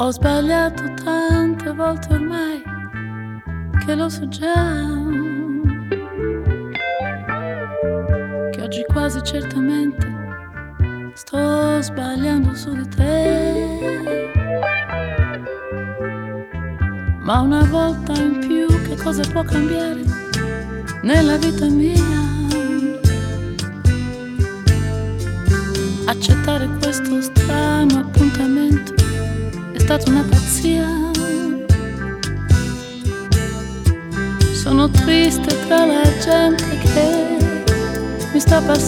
Ho sbagliato tante volte ormai che lo so già, che oggi quasi certamente sto sbagliando su di te. Ma una volta in più che cosa può cambiare nella vita mia? Accettare questo strano appuntamento è stata una pazzia. Sono triste tra la gente che mi sta passando